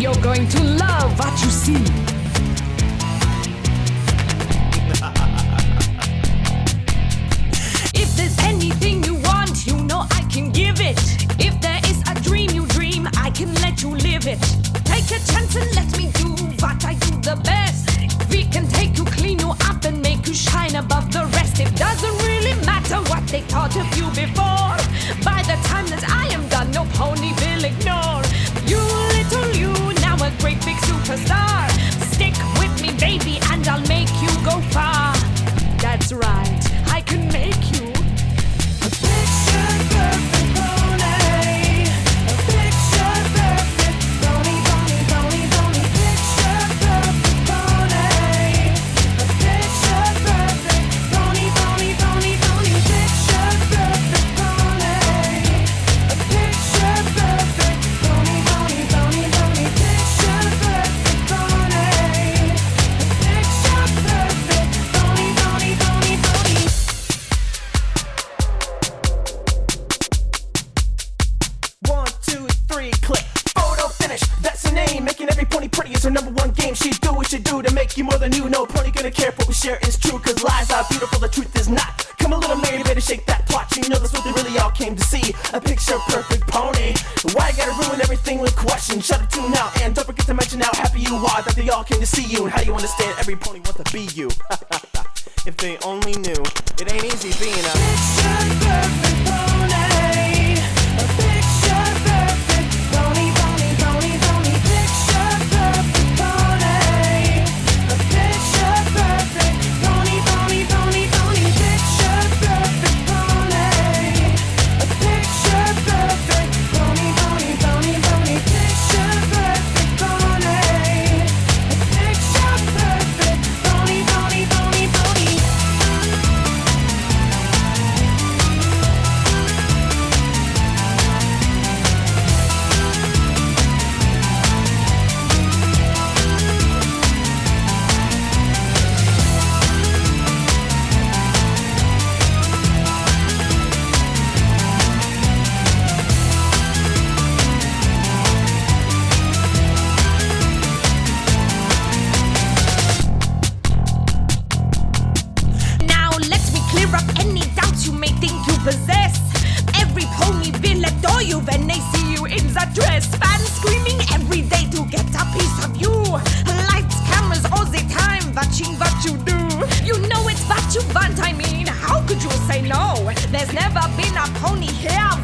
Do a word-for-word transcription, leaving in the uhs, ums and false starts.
You're going to love what you see. If there's anything you want, you know I can give it. If there is a dream you dream, I can let you live it. Take a chance and let me do what I do the best. We can take you, clean you up and make you shine above the rest. It doesn't really matter what they thought of you before. By the time that I am done, no pony will ignore. You little you, now a great big superstar. Stick with me, baby, and I'll make you go far. That's right, I can make you a picture perfect pony. A picture perfect pony, pony, pony, pony. Picture perfect pony. A picture perfect pony, pony, pony, pony. Picture perfect pony. A picture perfect pony, pony, pony, pony. Picture perfect pony. A picture perfect pony, pony, pony, pony. One, two, three, click. Photo finish, that's her name. Making every pony pretty is her number one game. She do what she do to make you more than you. No pony gonna care if what we share is true. Cause lies are beautiful, the truth is not. Come a little lady, better shake that plot. You know that's what they really all came to see. A picture perfect pony. Why you gotta ruin everything with questions? Shut it to now and don't forget to mention how happy you are that they all came to see you. And how you understand every pony wants to be you. If they only knew, it ain't easy being a Picture perfect pony. A picture perfect pony, pony, pony, pony. Picture perfect pony. A picture perfect pony, pony, pony, pony. Picture perfect pony. A picture perfect pony, pony, pony, pony. Picture perfect pony. A picture perfect pony, pony, pony, pony. Now let me clear up any doubts you may think you possess. Every pony will adore you when they see you in that dress. Fans screaming every day to get a piece of you. Lights, cameras all the time watching what you do. You know it's what you want, I mean, how could you say no? There's never been a pony here